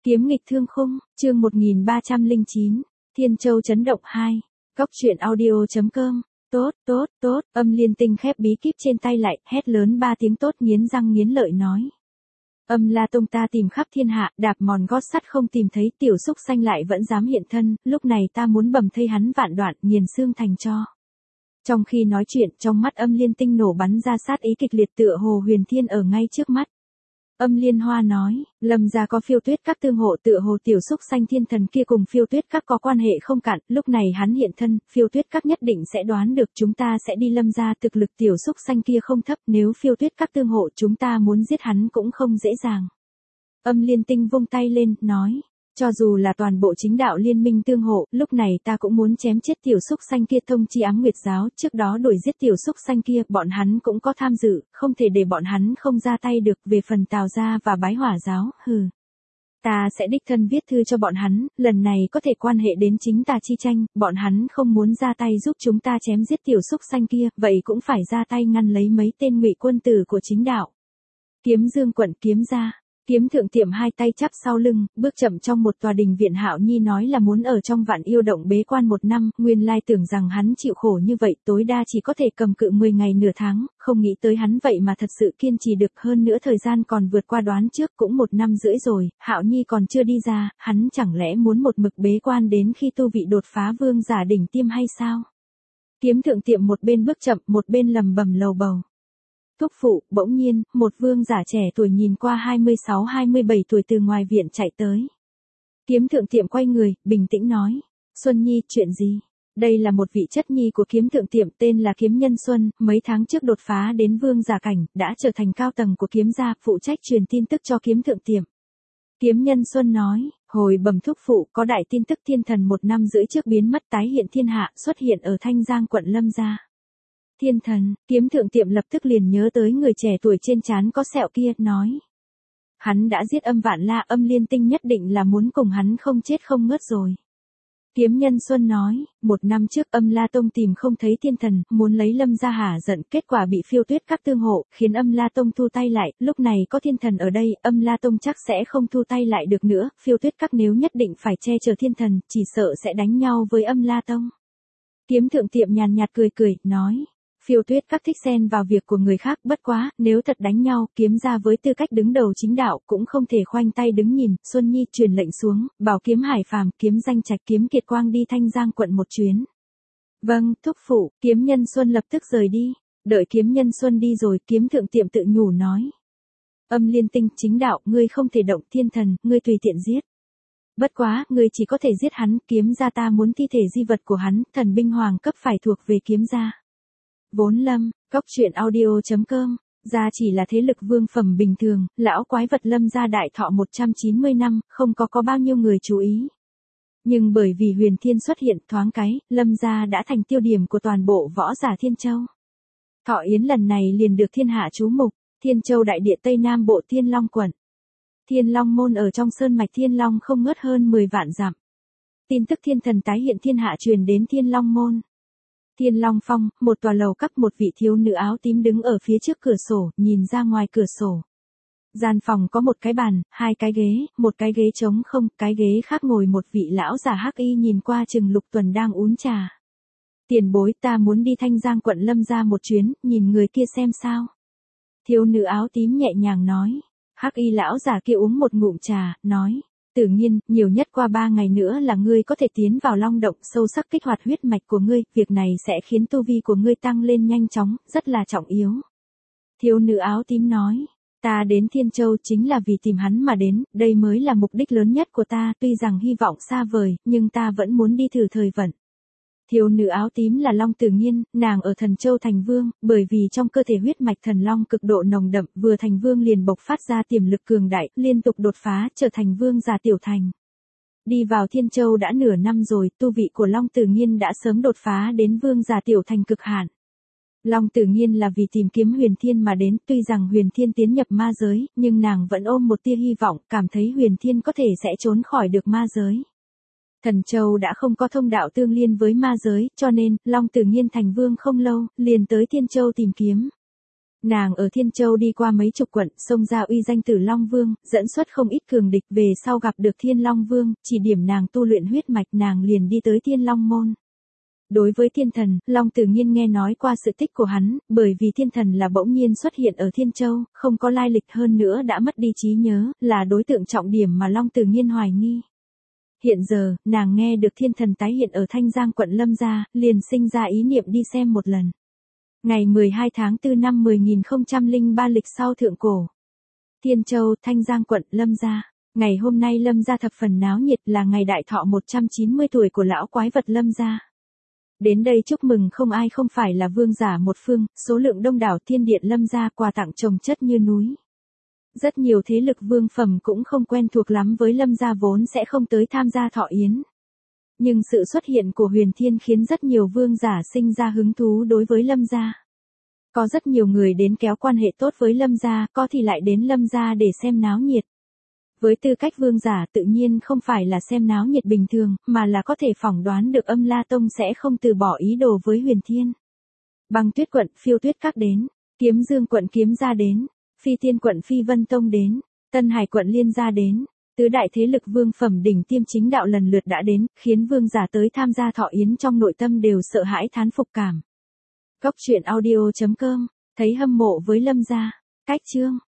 Kiếm nghịch thương khung, chương 1309, Thiên Châu chấn động 2, Cóc truyện audio.com, tốt, Âm Liên Tinh khép bí kíp trên tay lại, hét lớn 3 tiếng tốt nghiến răng nghiến lợi nói. Âm La Tông ta tìm khắp thiên hạ, đạp mòn gót sắt không tìm thấy, tiểu xúc xanh lại vẫn dám hiện thân, lúc này ta muốn bầm thây hắn vạn đoạn, nghiền xương thành tro. Trong khi nói chuyện, trong mắt Âm Liên Tinh nổ bắn ra sát ý kịch liệt tựa hồ huyền thiên ở ngay trước mắt. Âm Liên Hoa nói, Lâm gia có Phiêu Tuyết Các tương hộ tựa hồ tiểu xúc xanh thiên thần kia cùng Phiêu Tuyết Các có quan hệ không cạn, lúc này hắn hiện thân, Phiêu Tuyết Các nhất định sẽ đoán được chúng ta sẽ đi Lâm gia, thực lực tiểu xúc xanh kia không thấp, nếu Phiêu Tuyết Các tương hộ chúng ta muốn giết hắn cũng không dễ dàng. Âm Liên Tinh vung tay lên, nói, cho dù là toàn bộ chính đạo liên minh tương hộ, lúc này ta cũng muốn chém chết tiểu xúc xanh kia. Thông chi Ám Nguyệt giáo, trước đó đuổi giết tiểu xúc xanh kia, bọn hắn cũng có tham dự, không thể để bọn hắn không ra tay được. Về phần Tào gia và Bái Hỏa giáo, ta sẽ đích thân viết thư cho bọn hắn, lần này có thể quan hệ đến chính tà chi tranh, bọn hắn không muốn ra tay giúp chúng ta chém giết tiểu xúc xanh kia, vậy cũng phải ra tay ngăn lấy mấy tên ngụy quân tử của chính đạo. Kiếm Dương quận Kiếm gia. Kiếm Thượng Tiệm hai tay chắp sau lưng, bước chậm trong một tòa đình viện. Hạo Nhi nói là muốn ở trong Vạn Yêu Động bế quan 1 năm, nguyên lai tưởng rằng hắn chịu khổ như vậy, tối đa chỉ có thể cầm cự 10 ngày nửa tháng, không nghĩ tới hắn vậy mà thật sự kiên trì được, hơn nữa thời gian còn vượt qua đoán trước, cũng 1 năm rưỡi rồi, Hạo Nhi còn chưa đi ra, hắn chẳng lẽ muốn một mực bế quan đến khi tu vị đột phá vương giả đỉnh tiêm hay sao? Kiếm Thượng Tiệm một bên bước chậm, một bên lầm bầm lầu bầu. Thúc phụ, bỗng nhiên, một vương giả trẻ tuổi nhìn qua 26-27 tuổi từ ngoài viện chạy tới. Kiếm Thượng Tiệm quay người, bình tĩnh nói, Xuân Nhi, chuyện gì? Đây là một vị chất nhi của Kiếm Thượng Tiệm tên là Kiếm Nhân Xuân, mấy tháng trước đột phá đến vương giả cảnh, đã trở thành cao tầng của Kiếm gia, phụ trách truyền tin tức cho Kiếm Thượng Tiệm. Kiếm Nhân Xuân nói, hồi bẩm thúc phụ, có đại tin tức thiên thần 1 năm rưỡi trước biến mất tái hiện thiên hạ, xuất hiện ở Thanh Giang quận Lâm gia. Thiên thần, Kiếm Thượng Tiệm lập tức liền nhớ tới người trẻ tuổi trên trán có sẹo kia, nói. Hắn đã giết Âm Vạn La, Âm Liên Tinh nhất định là muốn cùng hắn không chết không ngớt rồi. Kiếm Nhân Xuân nói, 1 năm trước Âm La Tông tìm không thấy thiên thần, muốn lấy Lâm gia hả giận, kết quả bị Phiêu Tuyết Các tương hộ, khiến Âm La Tông thu tay lại, lúc này có thiên thần ở đây, Âm La Tông chắc sẽ không thu tay lại được nữa, Phiêu Tuyết Các nếu nhất định phải che chở thiên thần, chỉ sợ sẽ đánh nhau với Âm La Tông. Kiếm Thượng Tiệm nhàn nhạt cười, nói. Phiêu Tuyết Các thích xen vào việc của người khác, bất quá, nếu thật đánh nhau, Kiếm gia với tư cách đứng đầu chính đạo, cũng không thể khoanh tay đứng nhìn. Xuân Nhi truyền lệnh xuống, bảo Kiếm Hải Phàm, Kiếm Danh Trạch, Kiếm Kiệt Quang đi Thanh Giang quận một chuyến. Vâng, thúc phụ. Kiếm Nhân Xuân lập tức rời đi. Đợi Kiếm Nhân Xuân đi rồi, Kiếm Thượng Tiệm tự nhủ nói. Âm Liên Tinh, chính đạo, ngươi không thể động, thiên thần, ngươi tùy tiện giết. Bất quá, ngươi chỉ có thể giết hắn, Kiếm gia ta muốn thi thể di vật của hắn, thần binh hoàng cấp phải thuộc về Kiếm gia. Vốn Lâm, Cóc truyện audio.com, gia chỉ là thế lực vương phẩm bình thường, lão quái vật Lâm gia đại thọ 190 năm, không có bao nhiêu người chú ý. Nhưng bởi vì huyền thiên xuất hiện thoáng cái, Lâm gia đã thành tiêu điểm của toàn bộ võ giả Thiên Châu. Thọ yến lần này liền được thiên hạ chú mục, Thiên Châu đại địa Tây Nam bộ Thiên Long quận. Thiên Long môn ở trong sơn mạch Thiên Long không ngớt hơn 10 vạn dặm. Tin tức thiên thần tái hiện thiên hạ truyền đến Thiên Long môn. Thiên Long Phong, một tòa lầu các, một vị thiếu nữ áo tím đứng ở phía trước cửa sổ, nhìn ra ngoài cửa sổ. Gian phòng có một cái bàn, 2 cái ghế, một cái ghế trống không, cái ghế khác ngồi một vị lão giả hắc y nhìn qua chừng Lục Tuần đang uống trà. Tiền bối, ta muốn đi Thanh Giang quận Lâm gia một chuyến, nhìn người kia xem sao. Thiếu nữ áo tím nhẹ nhàng nói. Hắc y lão giả kia uống một ngụm trà, nói. Tự nhiên, nhiều nhất qua 3 ngày nữa là ngươi có thể tiến vào Long Động, sâu sắc kích hoạt huyết mạch của ngươi, việc này sẽ khiến tu vi của ngươi tăng lên nhanh chóng, rất là trọng yếu. Thiếu nữ áo tím nói, ta đến Thiên Châu chính là vì tìm hắn mà đến, đây mới là mục đích lớn nhất của ta, tuy rằng hy vọng xa vời, nhưng ta vẫn muốn đi thử thời vận. Thiếu nữ áo tím là Long Tử Nghiên, nàng ở Thần Châu thành vương, bởi vì trong cơ thể huyết mạch thần long cực độ nồng đậm, vừa thành vương liền bộc phát ra tiềm lực cường đại, liên tục đột phá, trở thành vương giả tiểu thành. Đi vào Thiên Châu đã nửa năm rồi, tu vị của Long Tử Nghiên đã sớm đột phá đến vương giả tiểu thành cực hạn. Long Tử Nghiên là vì tìm kiếm Huyền Thiên mà đến, tuy rằng Huyền Thiên tiến nhập ma giới, nhưng nàng vẫn ôm một tia hy vọng, cảm thấy Huyền Thiên có thể sẽ trốn khỏi được ma giới. Thần Châu đã không có thông đạo tương liên với ma giới, cho nên, Long Tử Nghiên thành vương không lâu, liền tới Thiên Châu tìm kiếm. Nàng ở Thiên Châu đi qua mấy chục quận, xông ra uy danh Tử Long Vương, dẫn xuất không ít cường địch, về sau gặp được Thiên Long Vương, chỉ điểm nàng tu luyện huyết mạch, nàng liền đi tới Thiên Long môn. Đối với thiên thần, Long Tử Nghiên nghe nói qua sự tích của hắn, bởi vì thiên thần là bỗng nhiên xuất hiện ở Thiên Châu, không có lai lịch, hơn nữa đã mất đi trí nhớ, là đối tượng trọng điểm mà Long Tử Nghiên hoài nghi. Hiện giờ, nàng nghe được thiên thần tái hiện ở Thanh Giang quận Lâm gia, liền sinh ra ý niệm đi xem một lần. Ngày 12 tháng 4 năm 10.003 lịch sau thượng cổ. Thiên Châu, Thanh Giang quận Lâm gia. Ngày hôm nay Lâm gia thập phần náo nhiệt, là ngày đại thọ 190 tuổi của lão quái vật Lâm gia. Đến đây chúc mừng không ai không phải là vương giả một phương, số lượng đông đảo, thiên điện Lâm gia quà tặng chồng chất như núi. Rất nhiều thế lực vương phẩm cũng không quen thuộc lắm với Lâm gia, vốn sẽ không tới tham gia thọ yến. Nhưng sự xuất hiện của Huyền Thiên khiến rất nhiều vương giả sinh ra hứng thú đối với Lâm gia. Có rất nhiều người đến kéo quan hệ tốt với Lâm gia, có thì lại đến Lâm gia để xem náo nhiệt. Với tư cách vương giả tự nhiên không phải là xem náo nhiệt bình thường, mà là có thể phỏng đoán được Âm La Tông sẽ không từ bỏ ý đồ với Huyền Thiên. Băng Tuyết quận Phiêu Tuyết Các đến, Kiếm Dương quận Kiếm gia đến, Phi Thiên quận Phi Vân Tông đến, Tân Hải quận Liên gia đến. Tứ đại thế lực vương phẩm đỉnh tiêm chính đạo lần lượt đã đến, khiến vương giả tới tham gia thọ yến trong nội tâm đều sợ hãi thán phục cảm. Góc truyện audio.com, thấy hâm mộ với Lâm gia. Cách chương